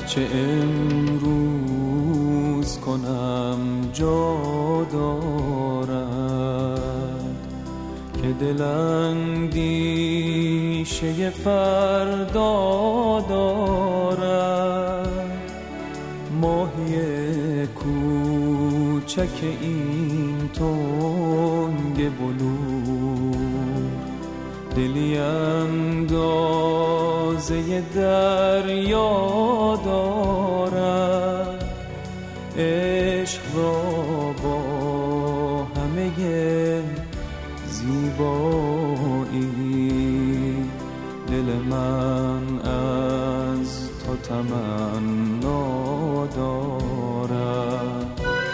هرچه امروز کنم جا دارد که دل اندیشه فردا دارد. ماهی کوچک این تنگ بلور دلی اندازه دریا دارد. عشق را با همه زیبایی دل من از تو تمنا دارد.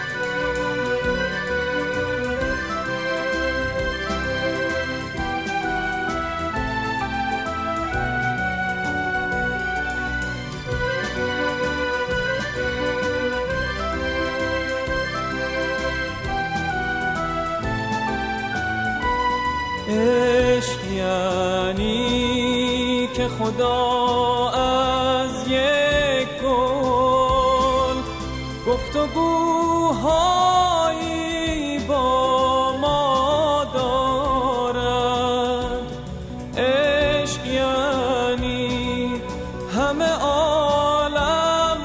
عشق یعنی که خدا از یک گل گفتگوهایی با ما دارد. عشق یعنی همه عالم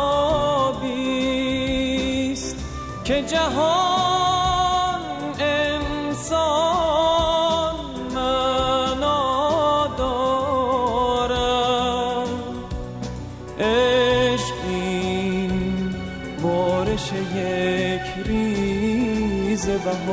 آبیست که جهان انسان یک ریز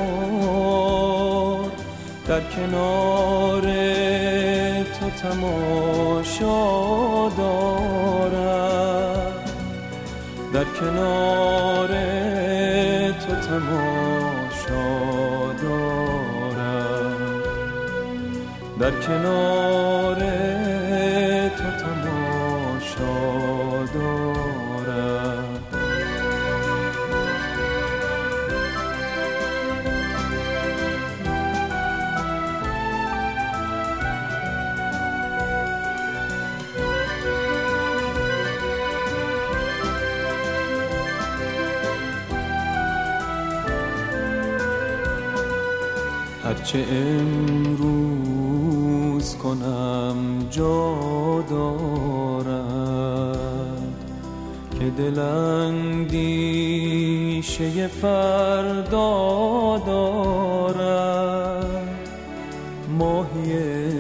بهار در کنار تو تماشا دارد. در کنار تو تماشا دارد. در کنار تو تماشا دارد. هرچه امروز کنم جا دارد که دل اندیشه فردا دارد. ماهی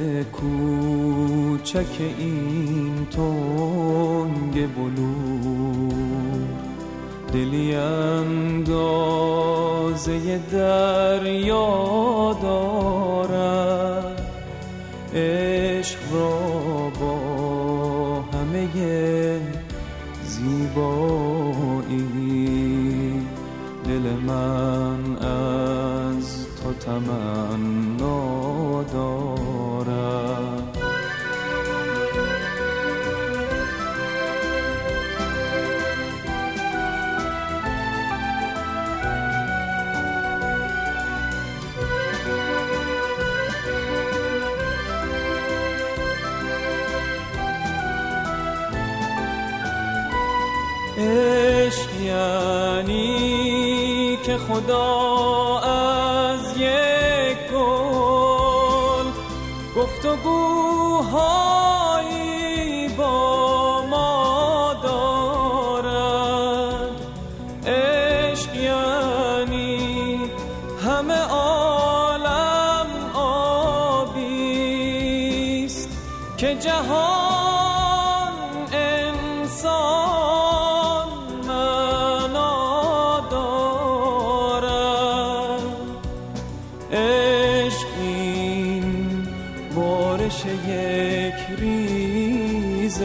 کوچک این تنگ بلور دلی اندازه دریا دارد. عشق را با همه زیبایی دل من از تو تمنا دارد. عشق یعنی که خدا از یک گل گفتگوهایی با ما دارد. عشق یعنی همه عالم آبیست که جهان انسان یک ریز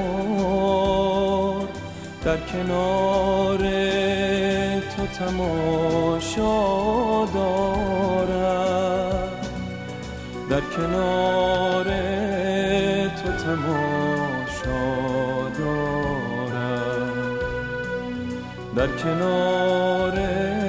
بهار در کنار تو تماشا دارد. در کنار تو تماشا دارد. در کنار